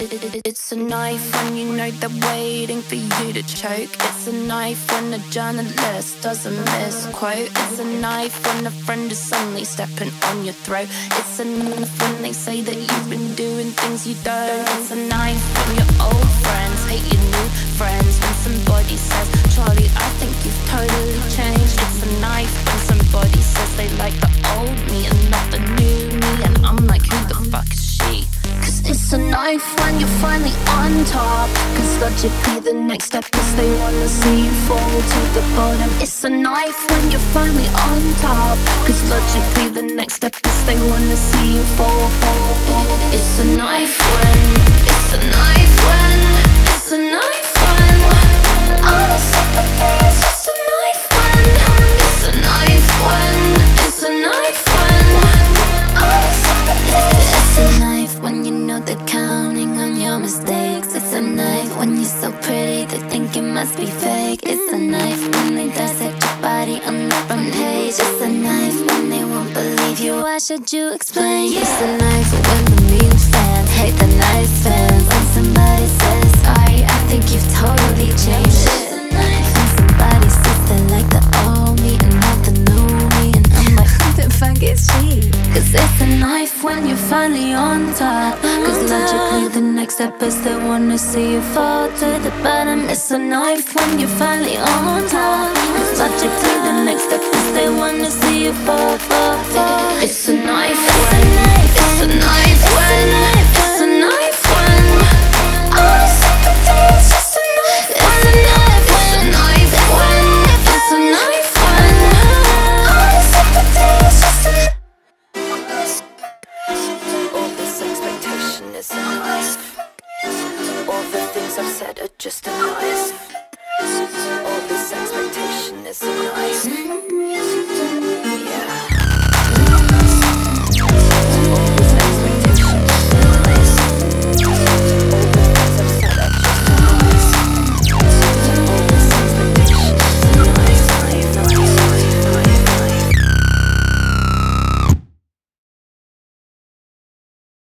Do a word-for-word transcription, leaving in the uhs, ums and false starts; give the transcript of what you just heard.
It's a knife when you know they're waiting for you to choke. It's a knife when a journalist doesn't misquote. It's a knife when a friend is suddenly stepping on your throat. It's a knife when they say that you've been doing things you don't. It's a knife when your old friends hate your new friends. When somebody says, Charlie, I think you've totally changed. It's a knife when somebody says they like the old me and not the new me. And I'm like, who the fuck is she? Cause it's a knife when you're finally on top. Cause logically the next step is they wanna see you fall to the bottom. It's a knife when you're finally on top. Cause logically the next step is they wanna see you fall, fall, fall. It's a knife when, it's a knife when, it's a knife when all the sympathy is just a knife when. It's a knife when, it's a knife when all the sympathy. It's a knife when you know they're counting on your mistakes. It's a knife when you're so pretty they think it must be fake. It's a knife when they dissect your body on the front page. It's a knife when they won't believe you. Why should you explain? It's a knife when the mean fans hate the nice fans. When somebody says sorry, I think you've totally changed. It's a knife when somebody says they like the old me and not the new me. And I'm like, who the fuck is she? Cause it's a knife when you're finally on top. Cause logically the next step is they wanna see you fall to the bottom. It's a knife when you're finally on top. Cause logically the next step is they wanna see you fall, fall, fall. It's a knife when, it's a knife when, it's a knife when all the sympathy is just a knife. It's a knife, it's a knife when, it's a knife when all the sympathy is just a knife. All this expectation is a knife. All the things I've said are just a knife. All this expectation is a knife.